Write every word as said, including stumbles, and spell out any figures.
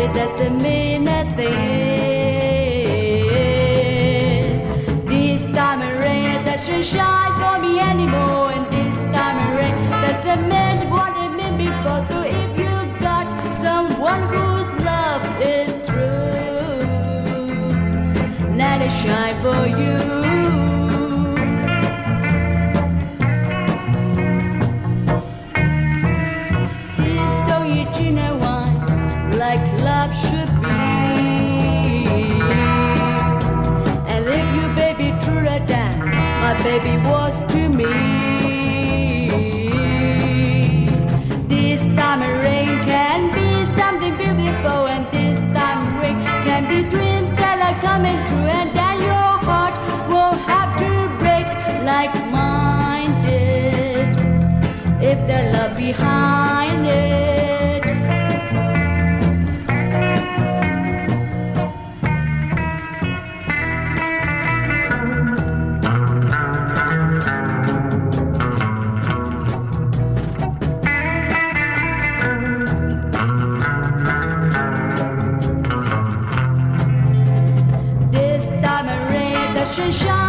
it doesn't mean nothing. This time of rain doesn't shine for me anymore, and this time of rain doesn't mean what it meant before. So if you got someone whose love is true, let it shine for you. Like love should be, and if you baby truly than my baby was to me. This time of rain can be something beautiful, and this time of rain can be dreams that are coming true, and then your heart will have to break like mine did if there's love behind it. Sunshine.